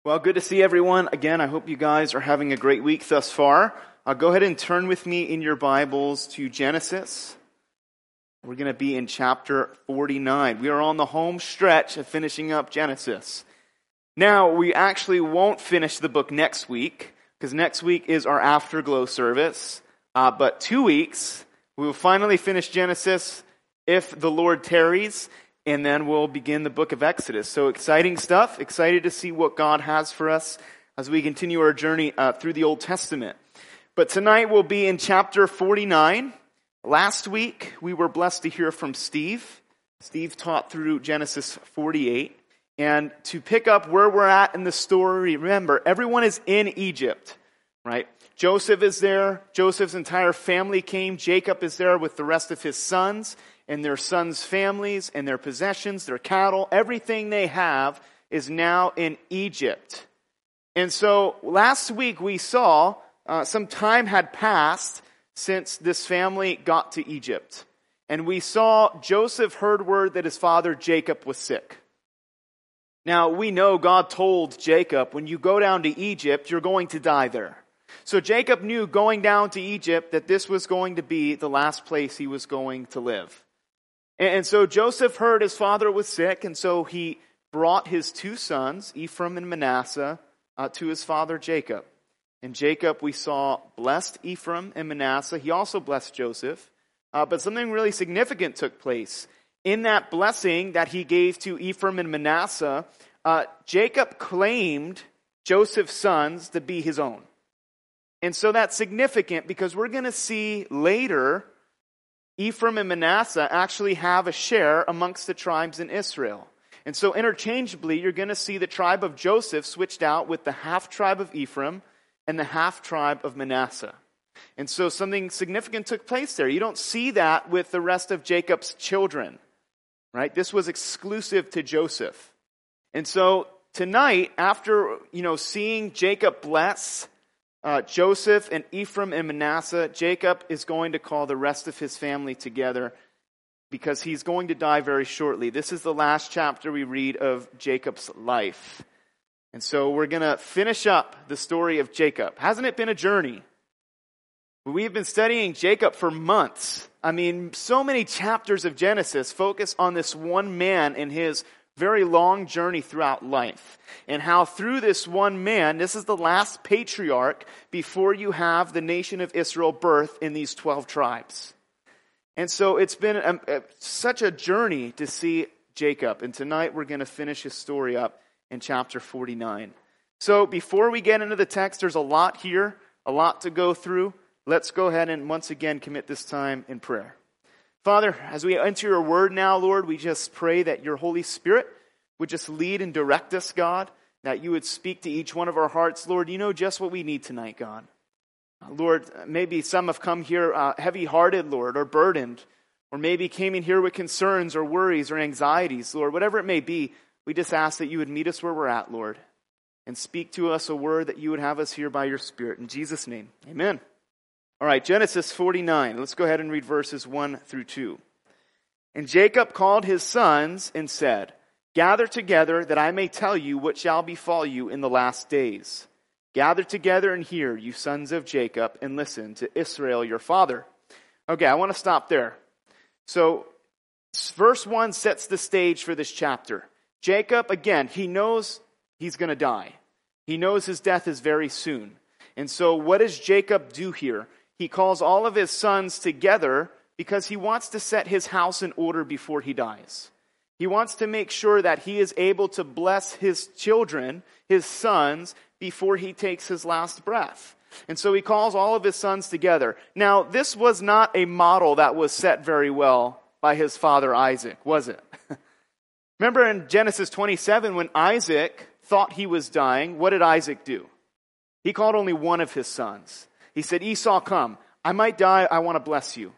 Well, good to see everyone. Again, I hope you guys are having a great week thus far. Go ahead and turn with me in your Bibles to Genesis. We're going to be in chapter 49. We are on the home stretch of finishing up Genesis. Now, we actually won't finish the book next week, because next week is our Afterglow service. But 2 weeks, we will finally finish Genesis if the Lord tarries. And then we'll begin the book of Exodus. So exciting stuff. Excited to see what God has for us as we continue our journey through the Old Testament. But tonight we'll be in chapter 49. Last week we were blessed to hear from Steve. Steve taught through Genesis 48. And to pick up where we're at in the story, remember, everyone is in Egypt, right? Joseph is there. Joseph's entire family came. Jacob is there with the rest of his sons and their sons' families and their possessions, their cattle. Everything they have is now in Egypt. And so last week we saw some time had passed since this family got to Egypt. And we saw Joseph heard word that his father Jacob was sick. Now we know God told Jacob, when you go down to Egypt, you're going to die there. So Jacob knew going down to Egypt that this was going to be the last place he was going to live. And so Joseph heard his father was sick, and so he brought his two sons, Ephraim and Manasseh, to his father Jacob. And Jacob, we saw, blessed Ephraim and Manasseh. He also blessed Joseph. But something really significant took place. In that blessing that he gave to Ephraim and Manasseh, Jacob claimed Joseph's sons to be his own. And so that's significant because we're going to see later Ephraim and Manasseh actually have a share amongst the tribes in Israel. And so interchangeably, you're going to see the tribe of Joseph switched out with the half tribe of Ephraim and the half tribe of Manasseh. And so something significant took place there. You don't see that with the rest of Jacob's children, right? This was exclusive to Joseph. And so tonight, after, seeing Jacob bless Joseph and Ephraim and Manasseh, Jacob is going to call the rest of his family together because he's going to die very shortly. This is the last chapter we read of Jacob's life. And so we're going to finish up the story of Jacob. Hasn't it been a journey? We've been studying Jacob for months. I mean, so many chapters of Genesis focus on this one man and his very long journey throughout life. And how through this one man, this is the last patriarch before you have the nation of Israel birth in these 12 tribes. And so it's been such a journey to see Jacob. And tonight we're going to finish his story up in chapter 49. So before we get into the text, there's a lot here, a lot to go through. Let's go ahead and once again commit this time in prayer. Father, as we enter your word now, Lord, we just pray that your Holy Spirit would just lead and direct us, God, that you would speak to each one of our hearts. Lord, you know just what we need tonight, God. Lord, maybe some have come here heavy-hearted, Lord, or burdened, or maybe came in here with concerns or worries or anxieties, Lord. Whatever it may be, we just ask that you would meet us where we're at, Lord, and speak to us a word that you would have us hear by your Spirit. In Jesus' name, amen. All right, Genesis 49. Let's go ahead and read verses 1 through 2. And Jacob called his sons and said, "Gather together that I may tell you what shall befall you in the last days. Gather together and hear, you sons of Jacob, and listen to Israel your father." Okay, I want to stop there. So, verse 1 sets the stage for this chapter. Jacob, again, he knows he's going to die. He knows his death is very soon. And so what does Jacob do here? He calls all of his sons together because he wants to set his house in order before he dies. He wants to make sure that he is able to bless his children, his sons, before he takes his last breath. And so he calls all of his sons together. Now, this was not a model that was set very well by his father Isaac, was it? Remember in Genesis 27, when Isaac thought he was dying, what did Isaac do? He called only one of his sons. He said, "Esau, come. I might die. I want to bless you."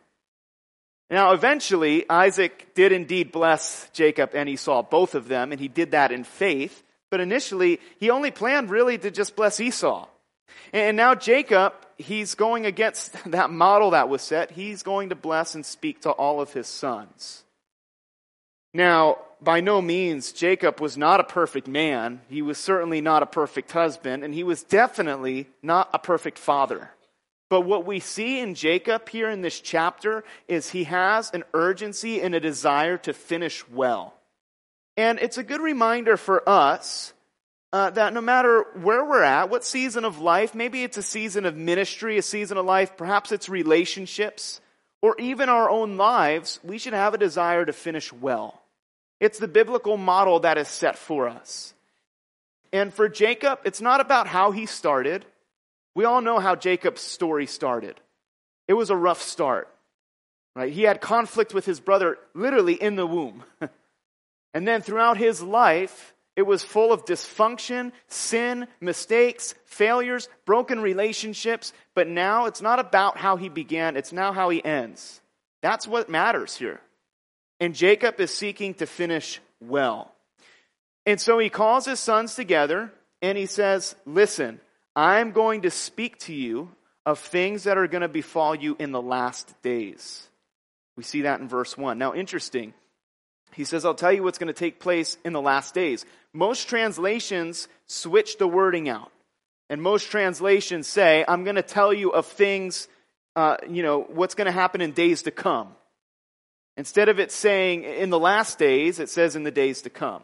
Now, eventually, Isaac did indeed bless Jacob and Esau, both of them, and he did that in faith. But initially, he only planned really to just bless Esau. And now Jacob, he's going against that model that was set. He's going to bless and speak to all of his sons. Now, by no means, Jacob was not a perfect man. He was certainly not a perfect husband, and he was definitely not a perfect father. But what we see in Jacob here in this chapter is he has an urgency and a desire to finish well. And it's a good reminder for us that no matter where we're at, what season of life, maybe it's a season of ministry, a season of life, perhaps it's relationships, or even our own lives, we should have a desire to finish well. It's the biblical model that is set for us. And for Jacob, it's not about how he started. We all know how Jacob's story started. It was a rough start, right? He had conflict with his brother literally in the womb. And then throughout his life, it was full of dysfunction, sin, mistakes, failures, broken relationships. But now it's not about how he began, it's now how he ends. That's what matters here. And Jacob is seeking to finish well. And so he calls his sons together and he says, listen, I'm going to speak to you of things that are going to befall you in the last days. We see that in verse 1. Now, interesting. He says, I'll tell you what's going to take place in the last days. Most translations switch the wording out. And most translations say, I'm going to tell you of things, what's going to happen in days to come. Instead of it saying in the last days, it says in the days to come.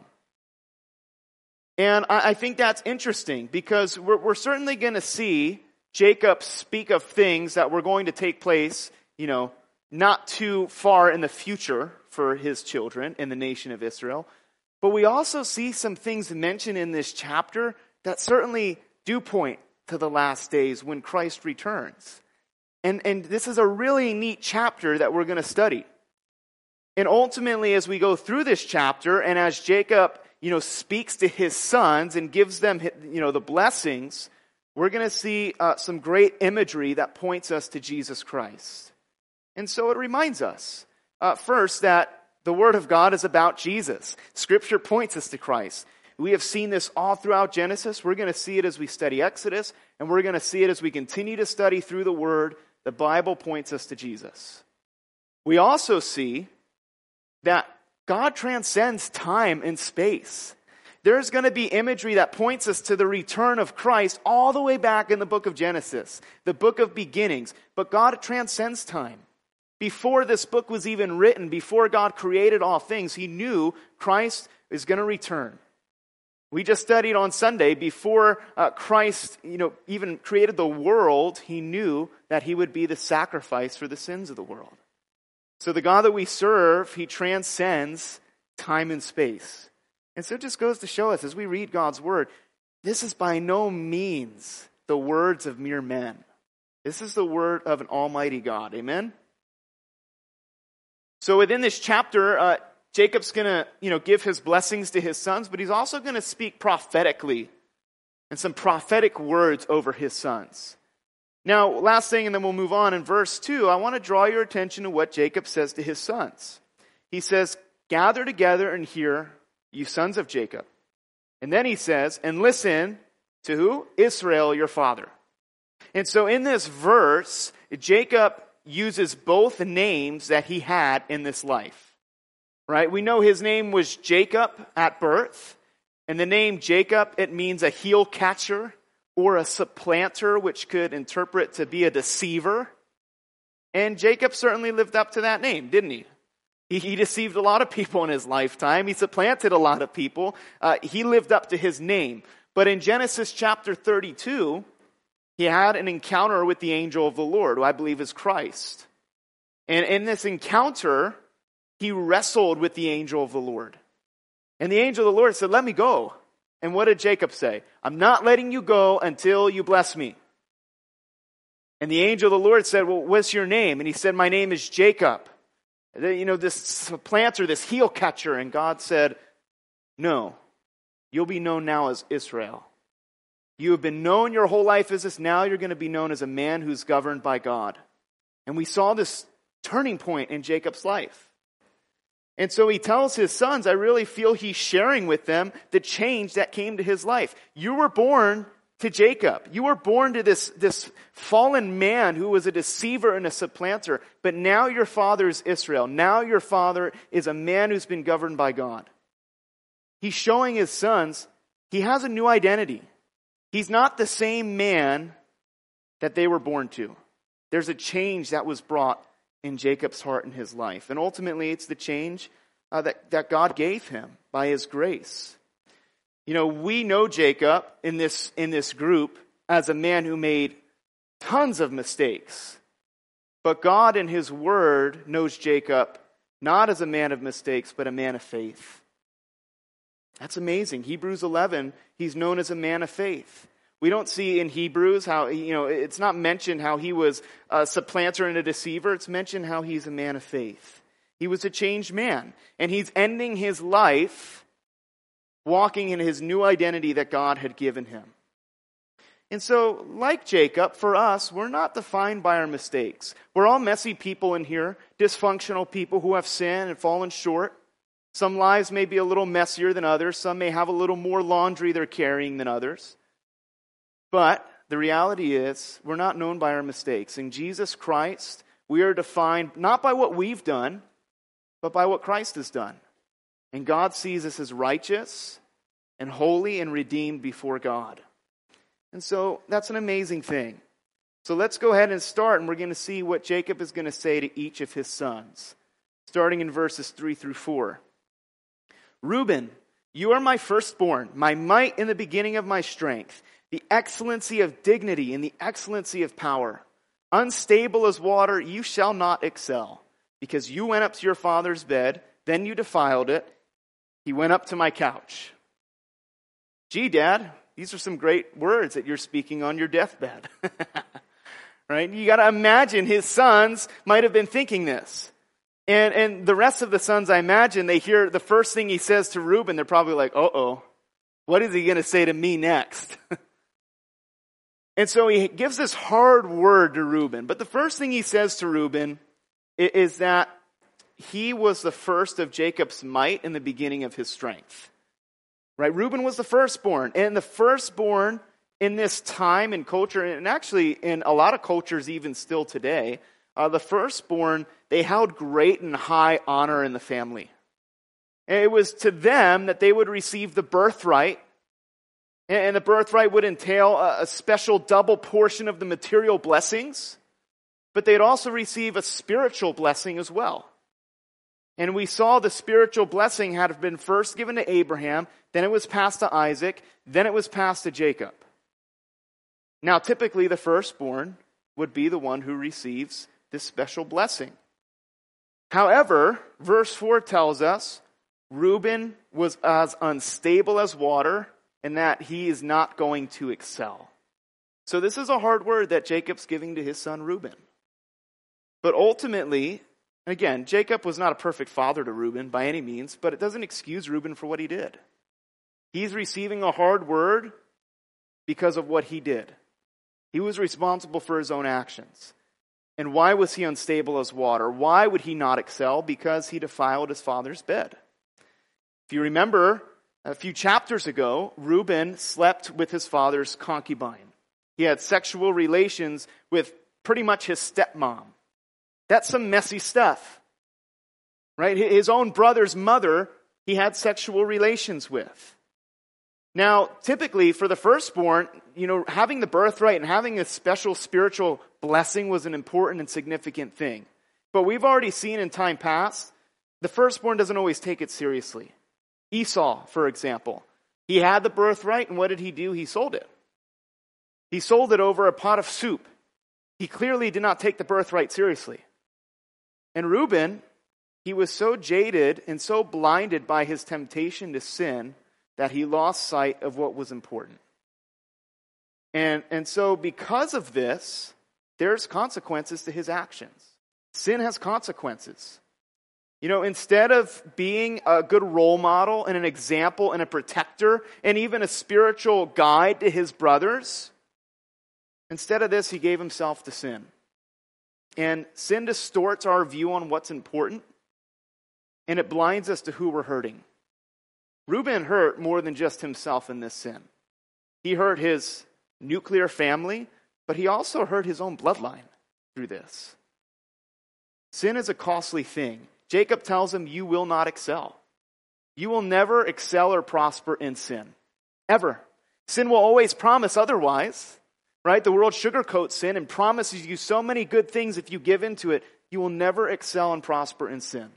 And I think that's interesting because we're certainly going to see Jacob speak of things that were going to take place, not too far in the future for his children in the nation of Israel. But we also see some things mentioned in this chapter that certainly do point to the last days when Christ returns. And this is a really neat chapter that we're going to study. And ultimately, as we go through this chapter, and as Jacob, speaks to his sons and gives them, the blessings, we're going to see some great imagery that points us to Jesus Christ. And so it reminds us, first, that the Word of God is about Jesus. Scripture points us to Christ. We have seen this all throughout Genesis. We're going to see it as we study Exodus, and we're going to see it as we continue to study through the Word. The Bible points us to Jesus. We also see that God transcends time and space. There's going to be imagery that points us to the return of Christ all the way back in the book of Genesis, the book of beginnings. But God transcends time. Before this book was even written, before God created all things, He knew Christ is going to return. We just studied on Sunday, before Christ, even created the world, He knew that He would be the sacrifice for the sins of the world. So the God that we serve, He transcends time and space. And so it just goes to show us, as we read God's Word, this is by no means the words of mere men. This is the word of an almighty God. Amen? So within this chapter, Jacob's going to, give his blessings to his sons, but he's also going to speak prophetically and some prophetic words over his sons. Now, last thing, and then we'll move on. In verse 2, I want to draw your attention to what Jacob says to his sons. He says, gather together and hear, you sons of Jacob. And then he says, and listen to who? Israel, your father. And so in this verse, Jacob uses both names that he had in this life. Right? We know his name was Jacob at birth. And the name Jacob, it means a heel catcher or a supplanter, which could interpret to be a deceiver. And Jacob certainly lived up to that name, didn't he? He deceived a lot of people in his lifetime. He supplanted a lot of people. He lived up to his name. But in Genesis chapter 32, he had an encounter with the angel of the Lord, who I believe is Christ. And in this encounter, he wrestled with the angel of the Lord. And the angel of the Lord said, let me go. And what did Jacob say? I'm not letting you go until you bless me. And the angel of the Lord said, well, what's your name? And he said, my name is Jacob. This supplanter, this heel catcher. And God said, no, you'll be known now as Israel. You have been known your whole life as this. Now you're going to be known as a man who's governed by God. And we saw this turning point in Jacob's life. And so he tells his sons, I really feel he's sharing with them the change that came to his life. You were born to Jacob. You were born to this fallen man who was a deceiver and a supplanter. But now your father is Israel. Now your father is a man who's been governed by God. He's showing his sons he has a new identity. He's not the same man that they were born to. There's a change that was brought in Jacob's heart and his life. And ultimately, it's the change that God gave him by his grace. You know, we know Jacob in this group as a man who made tons of mistakes. But God in his word knows Jacob not as a man of mistakes, but a man of faith. That's amazing. Hebrews 11, he's known as a man of faith. We don't see in Hebrews how, it's not mentioned how he was a supplanter and a deceiver. It's mentioned how he's a man of faith. He was a changed man. And he's ending his life walking in his new identity that God had given him. And so, like Jacob, for us, we're not defined by our mistakes. We're all messy people in here, dysfunctional people who have sinned and fallen short. Some lives may be a little messier than others. Some may have a little more laundry they're carrying than others. But the reality is, we're not known by our mistakes. In Jesus Christ, we are defined not by what we've done, but by what Christ has done. And God sees us as righteous and holy and redeemed before God. And so that's an amazing thing. So let's go ahead and start, and we're going to see what Jacob is going to say to each of his sons, starting in verses 3 through 4. Reuben, you are my firstborn, my might in the beginning of my strength, the excellency of dignity and the excellency of power. Unstable as water, you shall not excel, because you went up to your father's bed, then you defiled it. He went up to my couch. Gee, Dad, these are some great words that you're speaking on your deathbed. Right? You got to imagine his sons might have been thinking this. And the rest of the sons, I imagine, they hear the first thing he says to Reuben, they're probably like, uh-oh, what is he going to say to me next? And so he gives this hard word to Reuben. But the first thing he says to Reuben is that he was the first of Jacob's might in the beginning of his strength. Right? Reuben was the firstborn. And the firstborn in this time and culture, and actually in a lot of cultures even still today, the firstborn, they held great and high honor in the family. And it was to them that they would receive the birthright. And the birthright would entail a special double portion of the material blessings. But they'd also receive a spiritual blessing as well. And we saw the spiritual blessing had been first given to Abraham, then it was passed to Isaac, then it was passed to Jacob. Now, typically the firstborn would be the one who receives this special blessing. However, verse 4 tells us Reuben was as unstable as water and that he is not going to excel. So this is a hard word that Jacob's giving to his son Reuben. But ultimately, again, Jacob was not a perfect father to Reuben by any means, but it doesn't excuse Reuben for what he did. He's receiving a hard word because of what he did. He was responsible for his own actions. And why was he unstable as water? Why would he not excel? Because he defiled his father's bed. If you remember, a few chapters ago, Reuben slept with his father's concubine. He had sexual relations with pretty much his stepmom. That's some messy stuff, right? His own brother's mother, he had sexual relations with. Now, typically for the firstborn, having the birthright and having a special spiritual blessing was an important and significant thing. But we've already seen in time past, the firstborn doesn't always take it seriously. Esau, for example, he had the birthright, and what did he do? He sold it. He sold it over a pot of soup. He clearly did not take the birthright seriously. And Reuben, he was so jaded and so blinded by his temptation to sin that he lost sight of what was important. And so because of this, there's consequences to his actions. Sin has consequences. Instead of being a good role model and an example and a protector and even a spiritual guide to his brothers, instead of this, he gave himself to sin. And sin distorts our view on what's important, and it blinds us to who we're hurting. Reuben hurt more than just himself in this sin. He hurt his nuclear family, but he also hurt his own bloodline through this. Sin is a costly thing. Jacob tells him, you will not excel. You will never excel or prosper in sin. Ever. Sin will always promise otherwise, right? The world sugarcoats sin and promises you so many good things if you give into it. You will never excel and prosper in sin.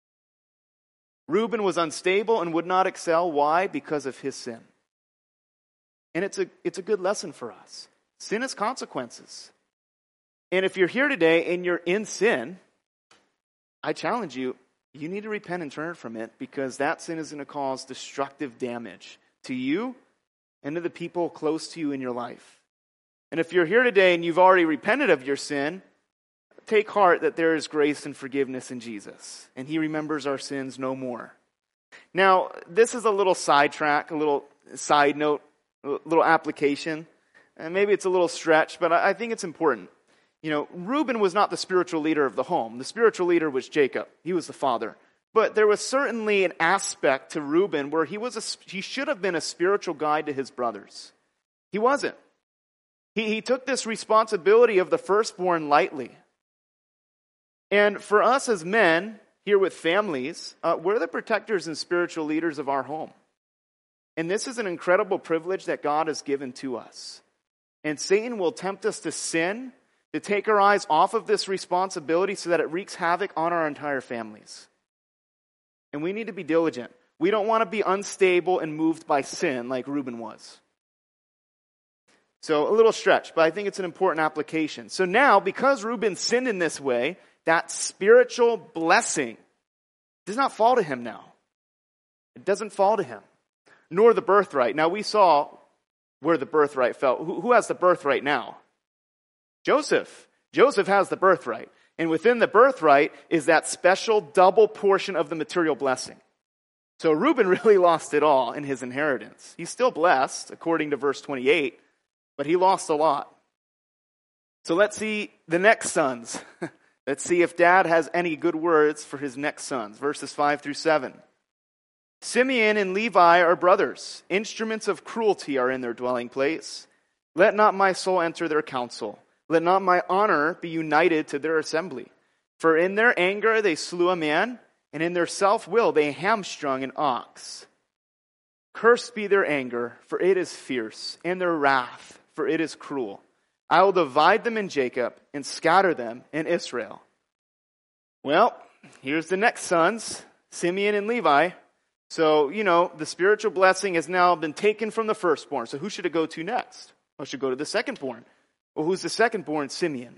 Reuben was unstable and would not excel. Why? Because of his sin. And it's a good lesson for us. Sin has consequences. And if you're here today and you're in sin, I challenge you, you need to repent and turn from it, because that sin is going to cause destructive damage to you and to the people close to you in your life. And if you're here today and you've already repented of your sin, take heart that there is grace and forgiveness in Jesus, and he remembers our sins no more. Now, this is a little sidetrack, a little side note, a little application, and maybe it's a little stretch, but I think it's important. You know, Reuben was not the spiritual leader of the home. The spiritual leader was Jacob. He was the father. But there was certainly an aspect to Reuben where he should have been a spiritual guide to his brothers. He wasn't. He took this responsibility of the firstborn lightly. And for us as men, here with families, we're the protectors and spiritual leaders of our home. And this is an incredible privilege that God has given to us. And Satan will tempt us to sin, to take our eyes off of this responsibility so that it wreaks havoc on our entire families. And we need to be diligent. We don't want to be unstable and moved by sin like Reuben was. So a little stretch, but I think it's an important application. So now, because Reuben sinned in this way, that spiritual blessing does not fall to him now. It doesn't fall to him, nor the birthright. Now we saw where the birthright fell. Who has the birthright now? Joseph. Joseph has the birthright. And within the birthright is that special double portion of the material blessing. So Reuben really lost it all in his inheritance. He's still blessed, according to verse 28, but he lost a lot. So let's see the next sons. Let's see if Dad has any good words for his next sons. Verses 5 through 7. Simeon and Levi are brothers. Instruments of cruelty are in their dwelling place. Let not my soul enter their council. Let not my honor be united to their assembly. For in their anger they slew a man, and in their self-will they hamstrung an ox. Cursed be their anger, for it is fierce, and their wrath, for it is cruel. I will divide them in Jacob and scatter them in Israel. Well, here's the next sons, Simeon and Levi. So, the spiritual blessing has now been taken from the firstborn. So who should it go to next? Well, it should go to the secondborn. Well, who's the secondborn? Simeon.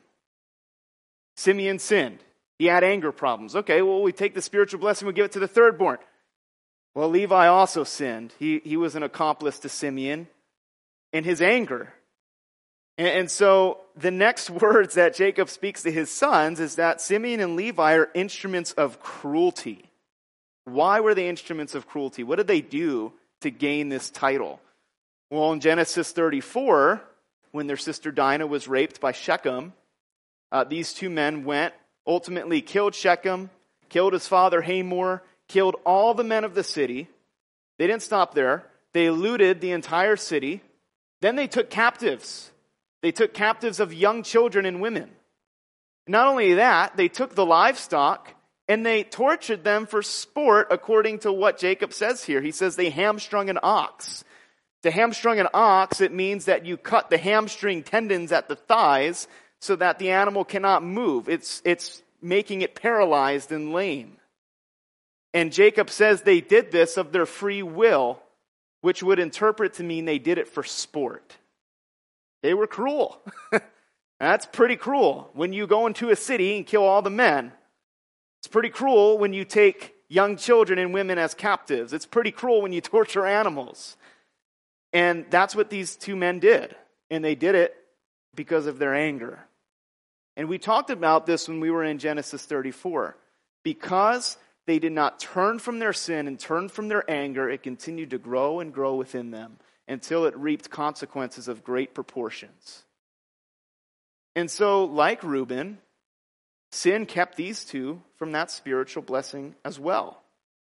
Simeon sinned. He had anger problems. Okay, well, we take the spiritual blessing, we give it to the thirdborn. Well, Levi also sinned. He was an accomplice to Simeon in his anger. And so the next words that Jacob speaks to his sons is that Simeon and Levi are instruments of cruelty. Why were they instruments of cruelty? What did they do to gain this title? Well, in Genesis 34, when their sister Dinah was raped by Shechem, these two men went, ultimately killed Shechem, killed his father Hamor, killed all the men of the city. They didn't stop there. They looted the entire city. Then they took captives. They took captives of young children and women. Not only that, they took the livestock and they tortured them for sport, according to what Jacob says here. He says they hamstrung an ox. To hamstrung an ox, it means that you cut the hamstring tendons at the thighs so that the animal cannot move. It's making it paralyzed and lame. And Jacob says they did this of their free will, which would interpret to mean they did it for sport. They were cruel. That's pretty cruel. When you go into a city and kill all the men, it's pretty cruel when you take young children and women as captives. It's pretty cruel when you torture animals. And that's what these two men did. And they did it because of their anger. And we talked about this when we were in Genesis 34. Because they did not turn from their sin and turn from their anger, it continued to grow and grow within them until it reaped consequences of great proportions. And so, like Reuben, sin kept these two from that spiritual blessing as well.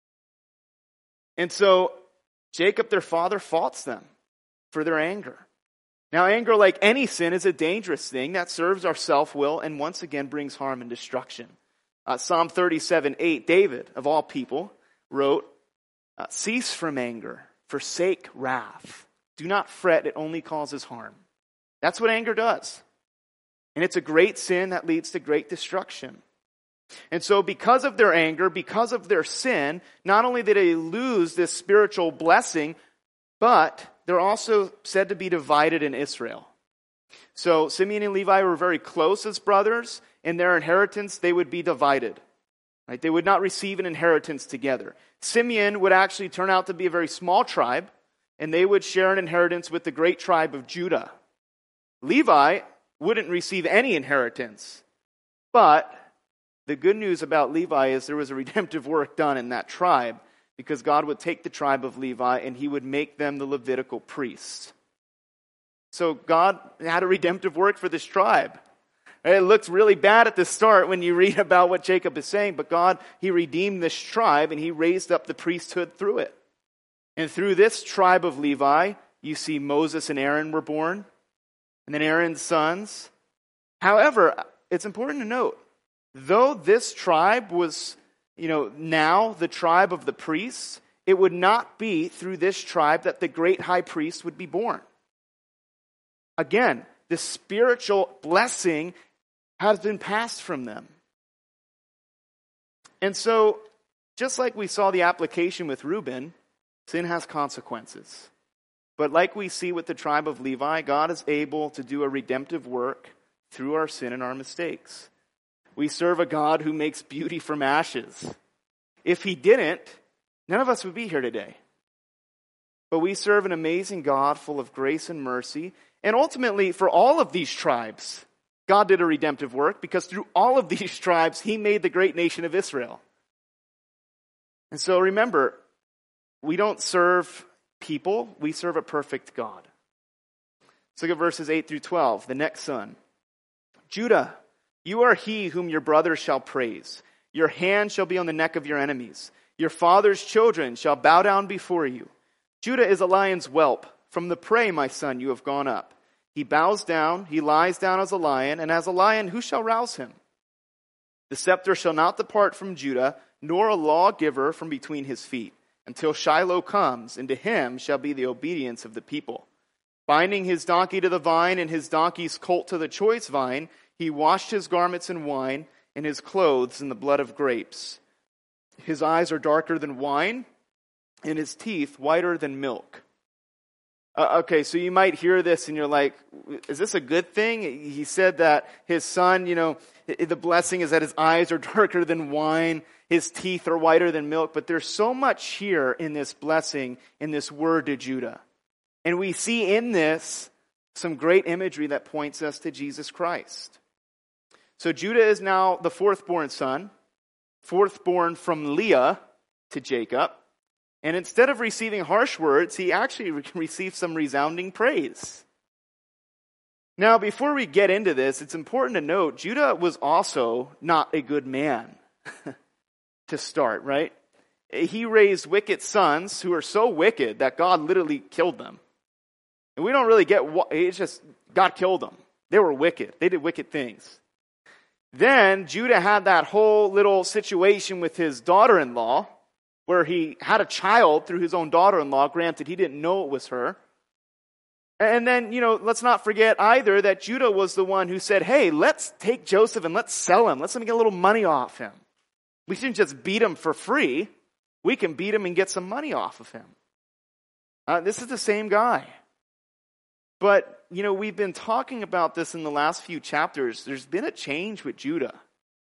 And so, Jacob, their father, faults them for their anger. Now, anger, like any sin, is a dangerous thing that serves our self-will and once again brings harm and destruction. Psalm 37:8, David, of all people, wrote, Cease from anger, forsake wrath. Do not fret, it only causes harm. That's what anger does. And it's a great sin that leads to great destruction. And so because of their anger, because of their sin, not only did they lose this spiritual blessing, but they're also said to be divided in Israel. So Simeon and Levi were very close as brothers. In their inheritance, they would be divided. Right? They would not receive an inheritance together. Simeon would actually turn out to be a very small tribe, and they would share an inheritance with the great tribe of Judah. Levi wouldn't receive any inheritance. But the good news about Levi is there was a redemptive work done in that tribe, because God would take the tribe of Levi and he would make them the Levitical priests. So God had a redemptive work for this tribe. It looks really bad at the start when you read about what Jacob is saying, but God, he redeemed this tribe and he raised up the priesthood through it. And through this tribe of Levi, you see Moses and Aaron were born, and then Aaron's sons. However, it's important to note, though this tribe was, now the tribe of the priests, it would not be through this tribe that the great high priest would be born. Again, the spiritual blessing has been passed from them. And so, just like we saw the application with Reuben, sin has consequences. But like we see with the tribe of Levi, God is able to do a redemptive work through our sin and our mistakes. We serve a God who makes beauty from ashes. If he didn't, none of us would be here today. But we serve an amazing God full of grace and mercy. And ultimately, for all of these tribes, God did a redemptive work, because through all of these tribes, he made the great nation of Israel. And so remember, we don't serve people, we serve a perfect God. Let's look at verses 8 through 12, the next son. Judah, you are he whom your brothers shall praise. Your hand shall be on the neck of your enemies. Your father's children shall bow down before you. Judah is a lion's whelp. From the prey, my son, you have gone up. He bows down, he lies down as a lion, and as a lion, who shall rouse him? The scepter shall not depart from Judah, nor a lawgiver from between his feet, until Shiloh comes, and to him shall be the obedience of the people. Binding his donkey to the vine, and his donkey's colt to the choice vine, he washed his garments in wine, and his clothes in the blood of grapes. His eyes are darker than wine, and his teeth whiter than milk. Okay, so you might hear this and you're like, is this a good thing? He said that his son, the blessing is that his eyes are darker than wine, his teeth are whiter than milk, but there's so much here in this blessing, in this word to Judah. And we see in this some great imagery that points us to Jesus Christ. So Judah is now the fourth-born son, fourth-born from Leah to Jacob. And instead of receiving harsh words, he actually received some resounding praise. Now, before we get into this, it's important to note, Judah was also not a good man to start, right? He raised wicked sons who are so wicked that God literally killed them. And we don't really get what, it's just God killed them. They were wicked. They did wicked things. Then Judah had that whole little situation with his daughter-in-law, where he had a child through his own daughter-in-law. Granted, he didn't know it was her. And then, let's not forget either that Judah was the one who said, hey, let's take Joseph and let's sell him. Let's let him get a little money off him. We shouldn't just beat him for free. We can beat him and get some money off of him. This is the same guy. But, we've been talking about this in the last few chapters. There's been a change with Judah.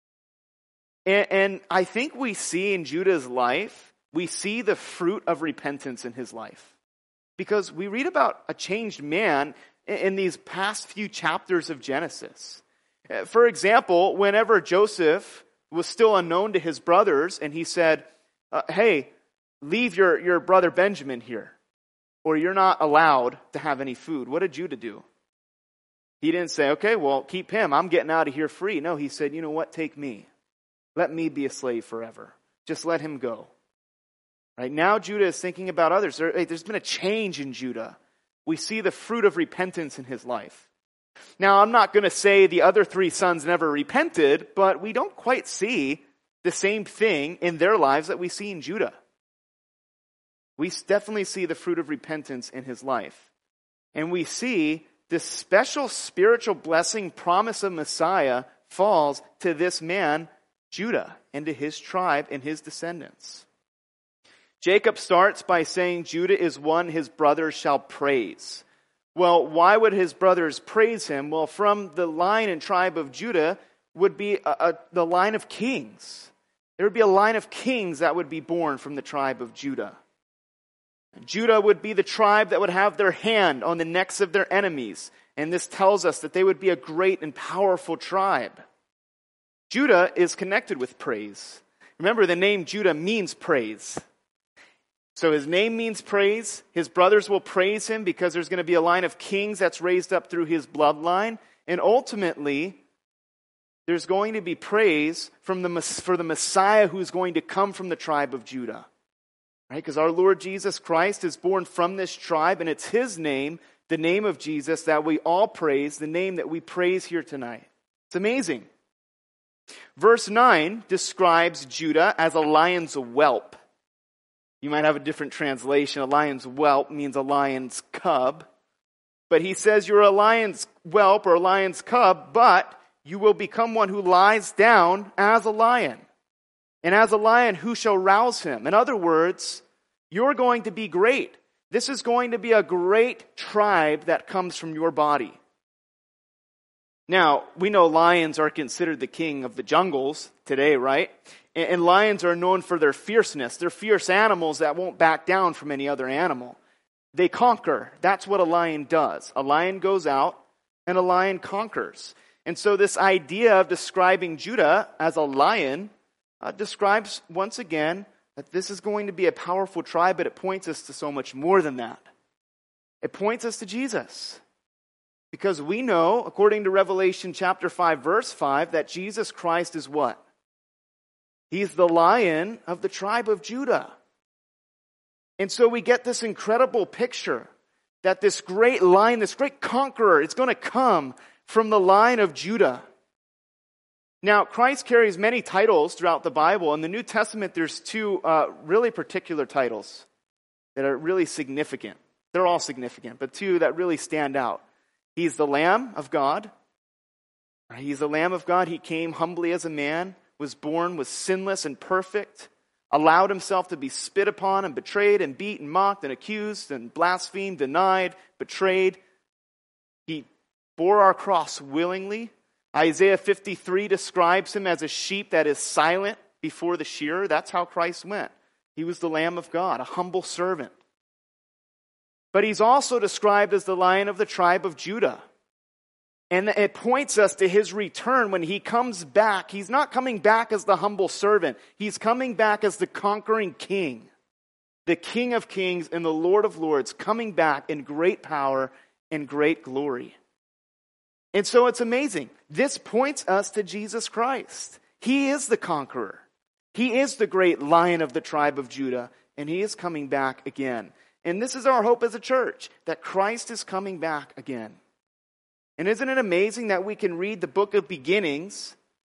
And I think we see in Judah's life, we see the fruit of repentance in his life. Because we read about a changed man in these past few chapters of Genesis. For example, whenever Joseph was still unknown to his brothers, and he said, hey, leave your brother Benjamin here, or you're not allowed to have any food. What did Judah do? He didn't say, okay, well, keep him. I'm getting out of here free. No, he said, you know what? Take me. Let me be a slave forever. Just let him go. Right now, Judah is thinking about others. There's been a change in Judah. We see the fruit of repentance in his life. Now, I'm not going to say the other three sons never repented, but we don't quite see the same thing in their lives that we see in Judah. We definitely see the fruit of repentance in his life. And we see this special spiritual blessing, promise of Messiah, falls to this man, Judah, and to his tribe and his descendants. Jacob starts by saying Judah is one his brothers shall praise. Well, why would his brothers praise him? Well, from the line and tribe of Judah would be the line of kings. There would be a line of kings that would be born from the tribe of Judah. Judah would be the tribe that would have their hand on the necks of their enemies. And this tells us that they would be a great and powerful tribe. Judah is connected with praise. Remember, the name Judah means praise. So his name means praise. His brothers will praise him because there's going to be a line of kings that's raised up through his bloodline. And ultimately, there's going to be praise for the Messiah who's going to come from the tribe of Judah. Right? Because our Lord Jesus Christ is born from this tribe, and it's his name, the name of Jesus, that we all praise, the name that we praise here tonight. It's amazing. Verse 9 describes Judah as a lion's whelp. You might have a different translation. A lion's whelp means a lion's cub. But he says you're a lion's whelp or a lion's cub, but you will become one who lies down as a lion. And as a lion, who shall rouse him? In other words, you're going to be great. This is going to be a great tribe that comes from your body. Now, we know lions are considered the king of the jungles today, right? And lions are known for their fierceness. They're fierce animals that won't back down from any other animal. They conquer. That's what a lion does. A lion goes out and a lion conquers. And so this idea of describing Judah as a lion describes once again that this is going to be a powerful tribe, but it points us to so much more than that. It points us to Jesus. Because we know, according to Revelation chapter 5, verse 5, that Jesus Christ is what? He's the Lion of the tribe of Judah. And so we get this incredible picture that this great lion, this great conqueror, is going to come from the line of Judah. Now, Christ carries many titles throughout the Bible. In the New Testament, there's two really particular titles that are really significant. They're all significant, but two that really stand out. He's the Lamb of God. He's the Lamb of God. He came humbly as a man, was born, was sinless and perfect, allowed himself to be spit upon and betrayed and beat and mocked and accused and blasphemed, denied, betrayed. He bore our cross willingly. Isaiah 53 describes him as a sheep that is silent before the shearer. That's how Christ went. He was the Lamb of God, a humble servant. But he's also described as the Lion of the tribe of Judah. And it points us to his return when he comes back. He's not coming back as the humble servant. He's coming back as the conquering king. The King of kings and the Lord of lords, coming back in great power and great glory. And so it's amazing. This points us to Jesus Christ. He is the conqueror. He is the great Lion of the tribe of Judah. And he is coming back again. And this is our hope as a church, that Christ is coming back again. And isn't it amazing that we can read the book of beginnings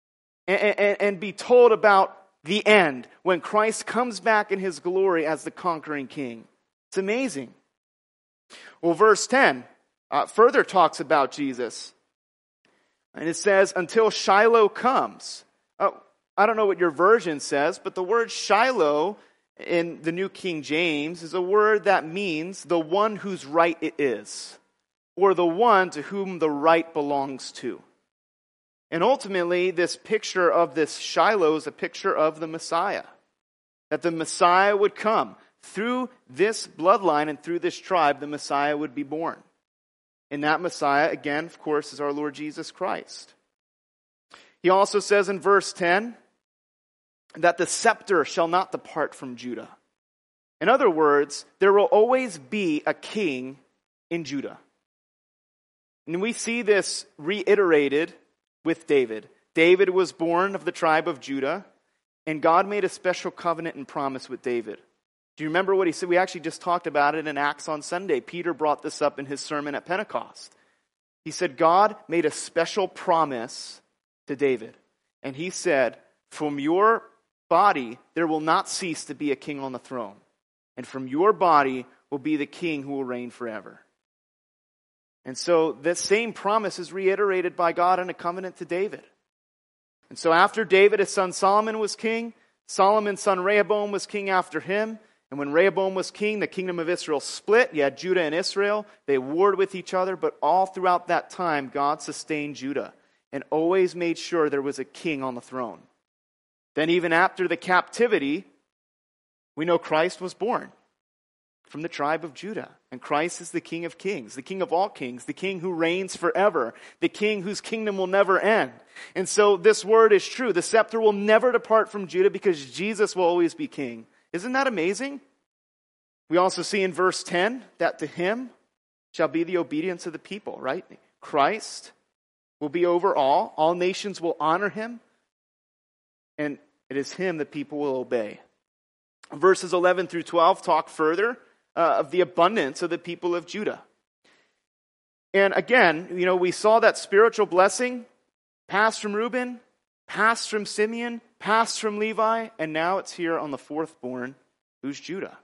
and be told about the end when Christ comes back in his glory as the conquering king? It's amazing. Well, verse 10 further talks about Jesus. And it says, until Shiloh comes. I don't know what your version says, but the word Shiloh in the New King James is a word that means the one whose right it is, or the one to whom the right belongs to. And ultimately, this picture of this Shiloh is a picture of the Messiah. That the Messiah would come. Through this bloodline and through this tribe, the Messiah would be born. And that Messiah, again, of course, is our Lord Jesus Christ. He also says in verse 10, that the scepter shall not depart from Judah. In other words, there will always be a king in Judah. And we see this reiterated with David. David was born of the tribe of Judah, and God made a special covenant and promise with David. Do you remember what he said? We actually just talked about it in Acts on Sunday. Peter brought this up in his sermon at Pentecost. He said God made a special promise to David. And he said, from your body, there will not cease to be a king on the throne. and from your body will be the king who will reign forever. And so this same promise is reiterated by God in a covenant to David. And so after David, his son Solomon was king, Solomon's son Rehoboam was king after him. And when Rehoboam was king, the kingdom of Israel split. You had Judah and Israel. They warred with each other, but all throughout that time, God sustained Judah and always made sure there was a king on the throne. Then even after the captivity, we know Christ was born from the tribe of Judah. And Christ is the King of kings, the King of all kings, the King who reigns forever, the King whose kingdom will never end. And so this word is true. The scepter will never depart from Judah because Jesus will always be king. Isn't that amazing? We also see in verse 10 that to him shall be the obedience of the people, right? Christ will be over all. All nations will honor him. And it is him that people will obey. Verses 11 through 12 talk further of the abundance of the people of Judah. And again, we saw that spiritual blessing passed from Reuben, passed from Simeon, passed from Levi, and now it's here on the fourth born, who's Judah.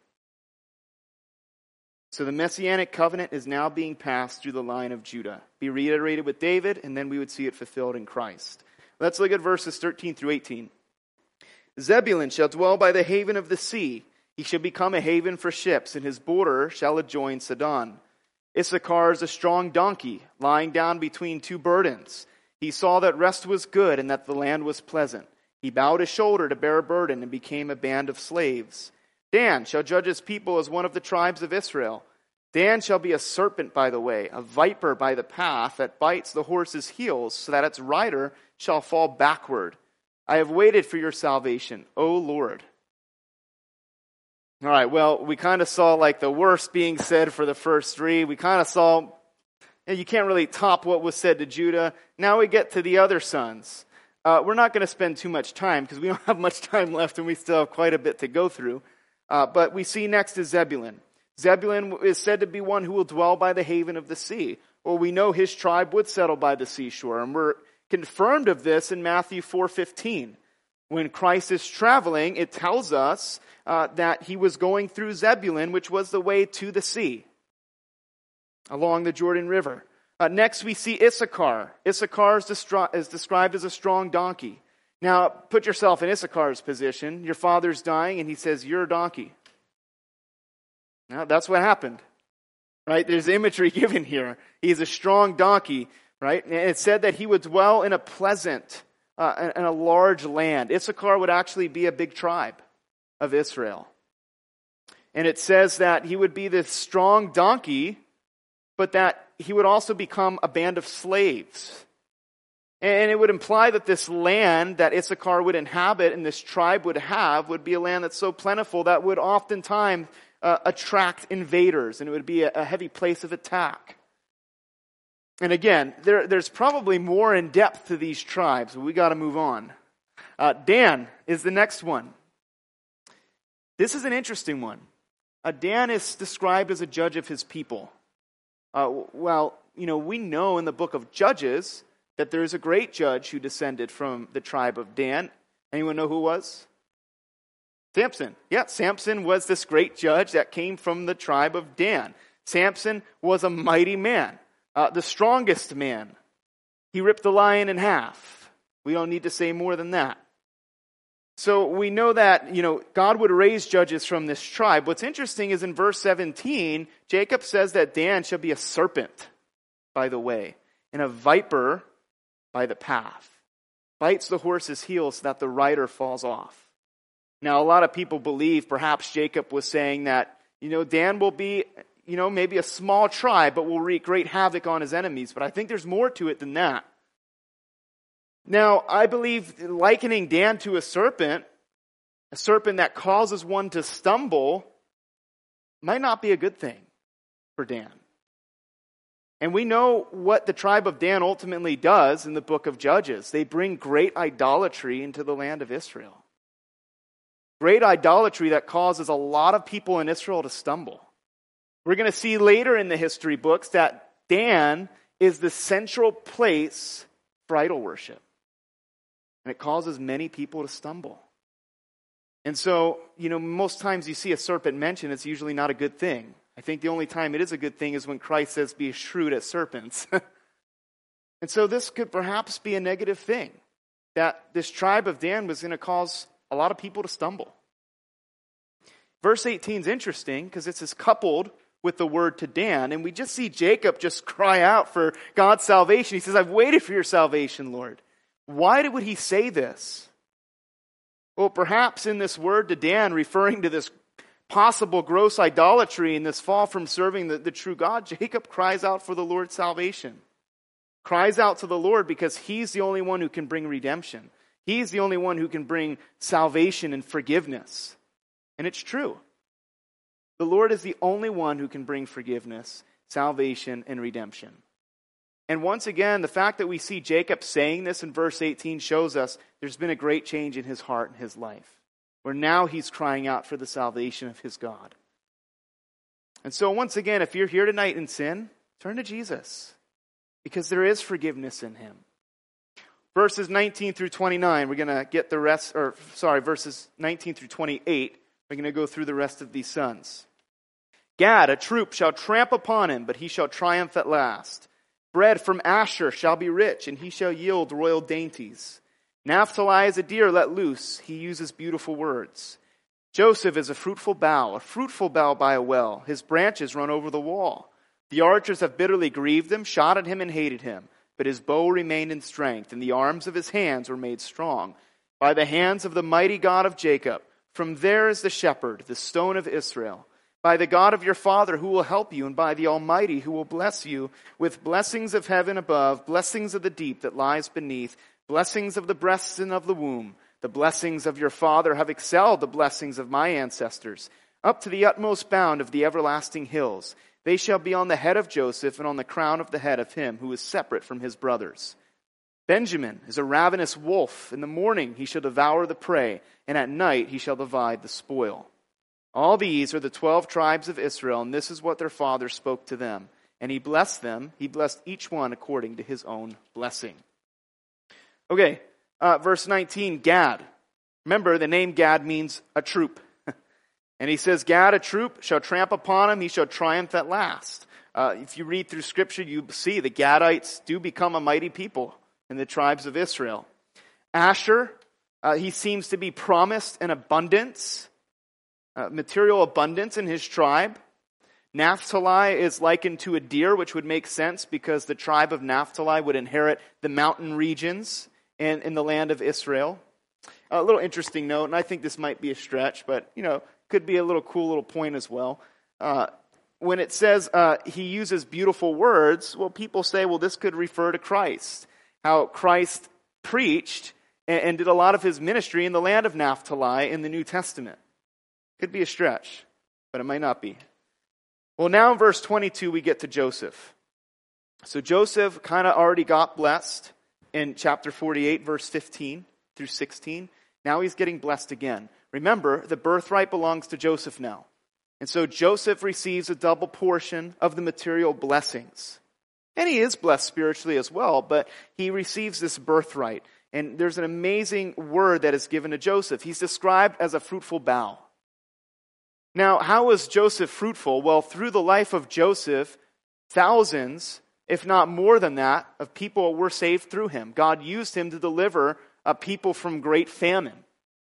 So the Messianic covenant is now being passed through the line of Judah. Be reiterated with David, and then we would see it fulfilled in Christ. Let's look at verses 13 through 18. Zebulun shall dwell by the haven of the sea. He shall become a haven for ships, and his border shall adjoin Sidon. Issachar is a strong donkey, lying down between two burdens. He saw that rest was good, and that the land was pleasant. He bowed his shoulder to bear a burden, and became a band of slaves. Dan shall judge his people as one of the tribes of Israel. Dan shall be a serpent by the way, a viper by the path that bites the horse's heels, so that its rider shall fall backward. I have waited for your salvation, O Lord. All right, well, we kind of saw like the worst being said for the first three. We kind of saw, you can't really top what was said to Judah. Now we get to the other sons. We're not going to spend too much time because we don't have much time left and we still have quite a bit to go through. But we see next is Zebulun. Zebulun is said to be one who will dwell by the haven of the sea. Well, we know his tribe would settle by the seashore, and we're confirmed of this in Matthew 4:15. When Christ is traveling, it tells us that he was going through Zebulun, which was the way to the sea, along the Jordan River. Next, we see Issachar. Issachar is described as a strong donkey. Now, put yourself in Issachar's position. Your father's dying, and he says, "You're a donkey." Now, that's what happened, right? There's imagery given here. He's a strong donkey, right? And it said that he would dwell in a pleasant and a large land. Issachar would actually be a big tribe of Israel. And it says that he would be this strong donkey, but that he would also become a band of slaves. And it would imply that this land that Issachar would inhabit and this tribe would have would be a land that's so plentiful that would oftentimes attract invaders, and it would be a heavy place of attack. And again, there's probably more in depth to these tribes, but we got to move on. Dan is the next one. This is an interesting one. Dan is described as a judge of his people. We know in the book of Judges that there is a great judge who descended from the tribe of Dan. Anyone know who it was? Samson. Yeah, Samson was this great judge that came from the tribe of Dan. Samson was a mighty man, the strongest man. He ripped the lion in half. We don't need to say more than that. So we know that, God would raise judges from this tribe. What's interesting is in verse 17, Jacob says that Dan shall be a serpent by the way, and a viper by the path. Bites the horse's heels so that the rider falls off. Now, a lot of people believe perhaps Jacob was saying that, Dan will be, maybe a small tribe, but will wreak great havoc on his enemies. But I think there's more to it than that. Now, I believe likening Dan to a serpent that causes one to stumble, might not be a good thing for Dan. And we know what the tribe of Dan ultimately does in the book of Judges. They bring great idolatry into the land of Israel. Great idolatry that causes a lot of people in Israel to stumble. We're going to see later in the history books that Dan is the central place for idol worship. And it causes many people to stumble. And so, most times you see a serpent mentioned, it's usually not a good thing. I think the only time it is a good thing is when Christ says, be shrewd as serpents. And so this could perhaps be a negative thing, that this tribe of Dan was going to cause a lot of people to stumble. Verse 18 is interesting because it's coupled with the word to Dan, and we just see Jacob just cry out for God's salvation. He says, I've waited for your salvation, Lord. Why would he say this? Well, perhaps in this word to Dan, referring to this possible gross idolatry and this fall from serving the true God, Jacob cries out for the Lord's salvation. Cries out to the Lord because he's the only one who can bring redemption. He's the only one who can bring salvation and forgiveness. And it's true. The Lord is the only one who can bring forgiveness, salvation, and redemption. And once again, the fact that we see Jacob saying this in verse 18 shows us there's been a great change in his heart and his life, where now he's crying out for the salvation of his God. And so once again, if you're here tonight in sin, turn to Jesus, because there is forgiveness in him. Verses 19 through 29, we're going to get the rest, verses 19 through 28, we're going to go through the rest of these sons. Gad, a troop, shall tramp upon him, but he shall triumph at last. Bread from Asher shall be rich, and he shall yield royal dainties. Naphtali is a deer let loose. He uses beautiful words. Joseph is a fruitful bough by a well. His branches run over the wall. The archers have bitterly grieved him, shot at him, and hated him. But his bow remained in strength, and the arms of his hands were made strong. By the hands of the mighty God of Jacob. From there is the shepherd, the stone of Israel. By the God of your father who will help you, and by the Almighty who will bless you with blessings of heaven above, blessings of the deep that lies beneath, blessings of the breasts and of the womb. The blessings of your father have excelled the blessings of my ancestors, up to the utmost bound of the everlasting hills. They shall be on the head of Joseph and on the crown of the head of him who is separate from his brothers. Benjamin is a ravenous wolf. In the morning he shall devour the prey, and at night he shall divide the spoil. All these are the 12 tribes of Israel, and this is what their father spoke to them. And he blessed them. He blessed each one according to his own blessing. Okay, verse 19, Gad. Remember, the name Gad means a troop. And he says, Gad, a troop, shall tramp upon him. He shall triumph at last. If you read through Scripture, you see the Gadites do become a mighty people in the tribes of Israel. Asher, he seems to be promised an abundance. Material abundance in his tribe. Naphtali is likened to a deer, which would make sense because the tribe of Naphtali would inherit the mountain regions in the land of Israel. A little interesting note, and I think this might be a stretch, but could be a cool little point as well. When it says he uses beautiful words, well, people say, well, this could refer to Christ. How Christ preached and did a lot of his ministry in the land of Naphtali in the New Testament. Could be a stretch, but it might not be. Well, now in verse 22, we get to Joseph. So Joseph kind of already got blessed in chapter 48, verse 15 through 16. Now he's getting blessed again. Remember, the birthright belongs to Joseph now. And so Joseph receives a double portion of the material blessings. And he is blessed spiritually as well, but he receives this birthright. And there's an amazing word that is given to Joseph. He's described as a fruitful bough. Now, how was Joseph fruitful? Well, through the life of Joseph, thousands, if not more than that, of people were saved through him. God used him to deliver a people from great famine.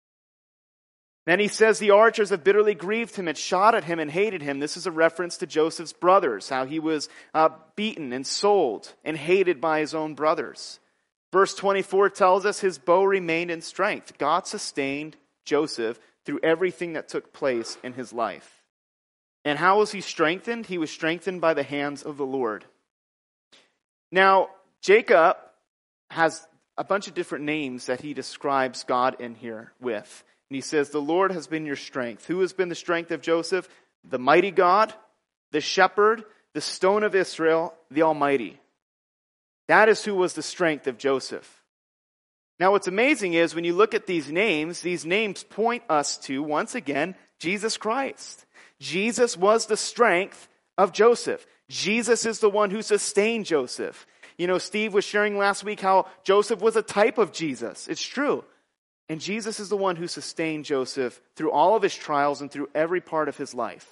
Then he says the archers have bitterly grieved him and shot at him and hated him. This is a reference to Joseph's brothers, how he was beaten and sold and hated by his own brothers. Verse 24 tells us his bow remained in strength. God sustained Joseph through everything that took place in his life. And how was he strengthened? He was strengthened by the hands of the Lord. Now, Jacob has a bunch of different names that he describes God in here with. And he says, the Lord has been your strength. Who has been the strength of Joseph? The mighty God, the shepherd, the stone of Israel, the Almighty. That is who was the strength of Joseph. Now what's amazing is when you look at these names point us to, once again, Jesus Christ. Jesus was the strength of Joseph. Jesus is the one who sustained Joseph. Steve was sharing last week how Joseph was a type of Jesus. It's true. And Jesus is the one who sustained Joseph through all of his trials and through every part of his life.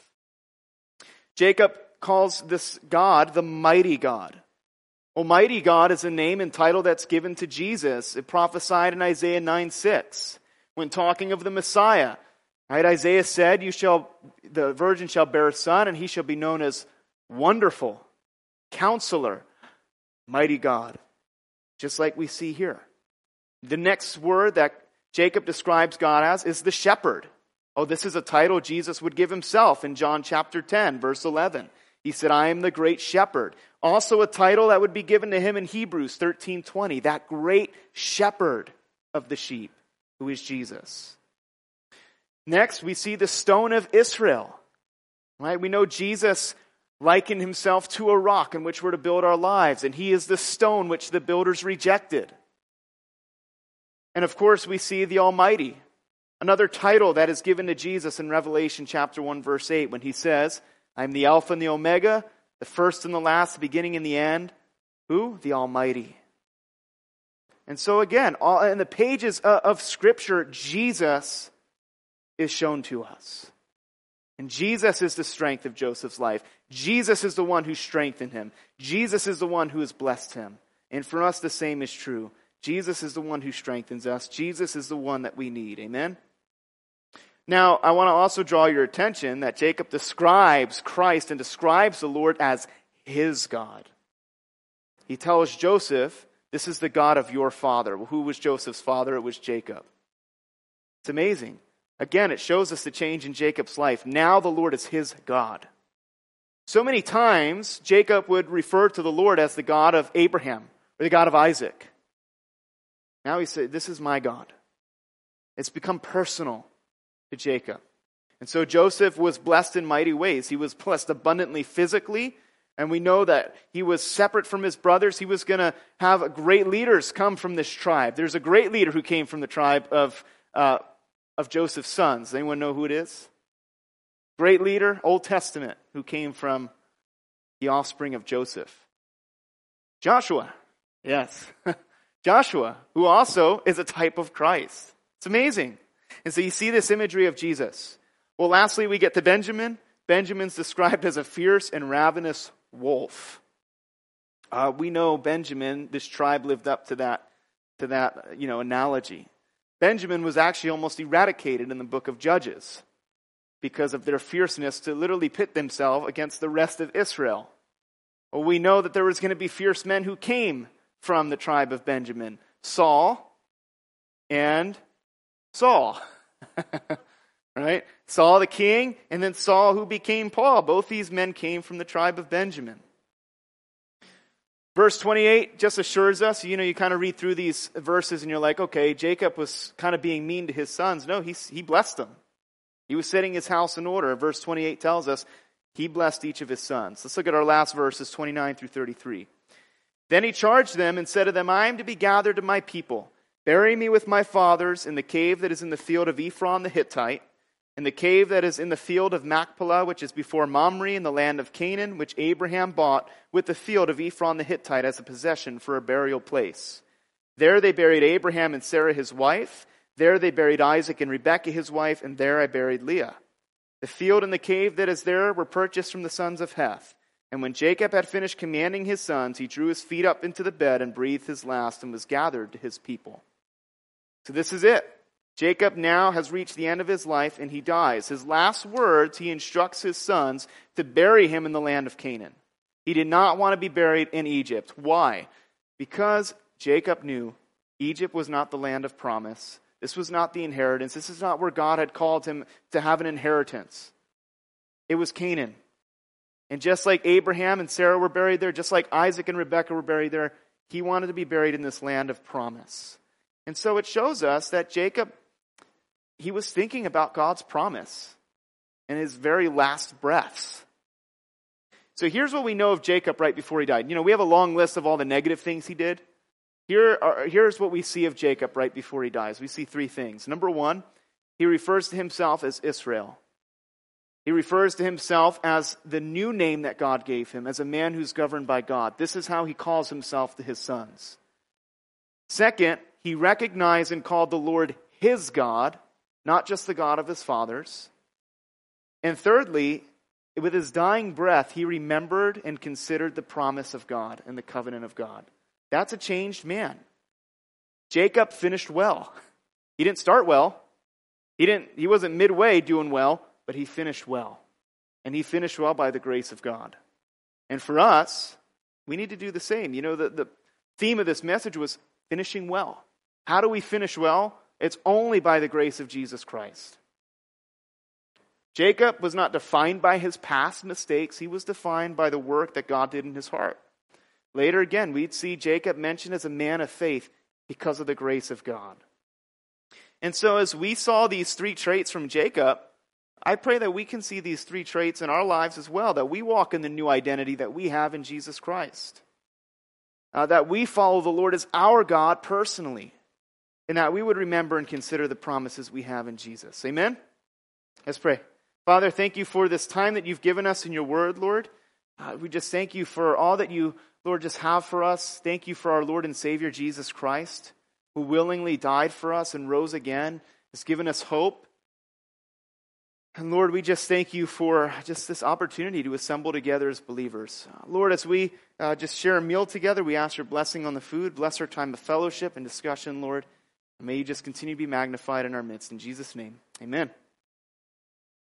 Jacob calls this God the mighty God. Almighty God is a name and title that's given to Jesus. It prophesied in Isaiah 9:6 when talking of the Messiah. Right? Isaiah said, the virgin shall bear a son, and he shall be known as Wonderful, Counselor, Mighty God. Just like we see here. The next word that Jacob describes God as is the shepherd. Oh, this is a title Jesus would give himself in John chapter 10, verse 11. He said, I am the great shepherd. Also a title that would be given to him in Hebrews 13:20, that great shepherd of the sheep, who is Jesus. Next, we see the stone of Israel. Right? We know Jesus likened himself to a rock in which we're to build our lives, and he is the stone which the builders rejected. And of course, we see the Almighty, another title that is given to Jesus in Revelation chapter 1, verse 8, when he says, I am the Alpha and the Omega, the first and the last, the beginning and the end. Who? The Almighty. And so again, in the pages of Scripture, Jesus is shown to us. And Jesus is the strength of Joseph's life. Jesus is the one who strengthened him. Jesus is the one who has blessed him. And for us, the same is true. Jesus is the one who strengthens us. Jesus is the one that we need. Amen? Now, I want to also draw your attention that Jacob describes Christ and describes the Lord as his God. He tells Joseph, this is the God of your father. Well, who was Joseph's father? It was Jacob. It's amazing. Again, it shows us the change in Jacob's life. Now the Lord is his God. So many times, Jacob would refer to the Lord as the God of Abraham or the God of Isaac. Now he said, this is my God. It's become personal to Jacob. And so Joseph was blessed in mighty ways. He was blessed abundantly physically, and we know that he was separate from his brothers. He was going to have great leaders come from this tribe. There's a great leader who came from the tribe of Joseph's sons. Anyone know who it is? Great leader, Old Testament, who came from the offspring of Joseph. Joshua. Yes. Joshua, who also is a type of Christ. It's amazing. And so you see this imagery of Jesus. Well, lastly, we get to Benjamin. Benjamin's described as a fierce and ravenous wolf. We know Benjamin, this tribe lived up to that analogy. Benjamin was actually almost eradicated in the book of Judges because of their fierceness to literally pit themselves against the rest of Israel. Well, we know that there was going to be fierce men who came from the tribe of Benjamin. Saul and Saul. Right? Saul the king, and then Saul who became Paul. Both these men came from the tribe of Benjamin. Verse 28 just assures us, you kind of read through these verses and you're like, okay, Jacob was kind of being mean to his sons. No, he blessed them. He was setting his house in order. Verse 28 tells us he blessed each of his sons. Let's look at our last verses, 29 through 33. Then he charged them and said to them, I am to be gathered to my people. Bury me with my fathers in the cave that is in the field of Ephron the Hittite, in the cave that is in the field of Machpelah, which is before Mamre in the land of Canaan, which Abraham bought with the field of Ephron the Hittite as a possession for a burial place. There they buried Abraham and Sarah his wife. There they buried Isaac and Rebekah his wife, and there I buried Leah. The field and the cave that is there were purchased from the sons of Heth. And when Jacob had finished commanding his sons, he drew his feet up into the bed and breathed his last and was gathered to his people. So this is it. Jacob now has reached the end of his life and he dies. His last words, he instructs his sons to bury him in the land of Canaan. He did not want to be buried in Egypt. Why? Because Jacob knew Egypt was not the land of promise. This was not the inheritance. This is not where God had called him to have an inheritance. It was Canaan. And just like Abraham and Sarah were buried there, just like Isaac and Rebekah were buried there, he wanted to be buried in this land of promise. And so it shows us that Jacob, he was thinking about God's promise in his very last breaths. So here's what we know of Jacob right before he died. We have a long list of all the negative things he did. Here's what we see of Jacob right before he dies. We see three things. Number one, he refers to himself as Israel. He refers to himself as the new name that God gave him, as a man who's governed by God. This is how he calls himself to his sons. Second, he recognized and called the Lord his God, not just the God of his fathers. And thirdly, with his dying breath, he remembered and considered the promise of God and the covenant of God. That's a changed man. Jacob finished well. He didn't start well. He wasn't midway doing well, but he finished well. And he finished well by the grace of God. And for us, we need to do the same. You know, the theme of this message was finishing well. How do we finish well? It's only by the grace of Jesus Christ. Jacob was not defined by his past mistakes. He was defined by the work that God did in his heart. Later again, we'd see Jacob mentioned as a man of faith because of the grace of God. And so as we saw these three traits from Jacob, I pray that we can see these three traits in our lives as well, that we walk in the new identity that we have in Jesus Christ. That we follow the Lord as our God personally, and that we would remember and consider the promises we have in Jesus. Amen? Let's pray. Father, thank you for this time that you've given us in your word, Lord. We just thank you for all that you, Lord, just have for us. Thank you for our Lord and Savior, Jesus Christ, who willingly died for us and rose again, has given us hope. And Lord, we just thank you for just this opportunity to assemble together as believers. Lord, as we just share a meal together, we ask your blessing on the food. Bless our time of fellowship and discussion, Lord. And may you just continue to be magnified in our midst. In Jesus' name, amen.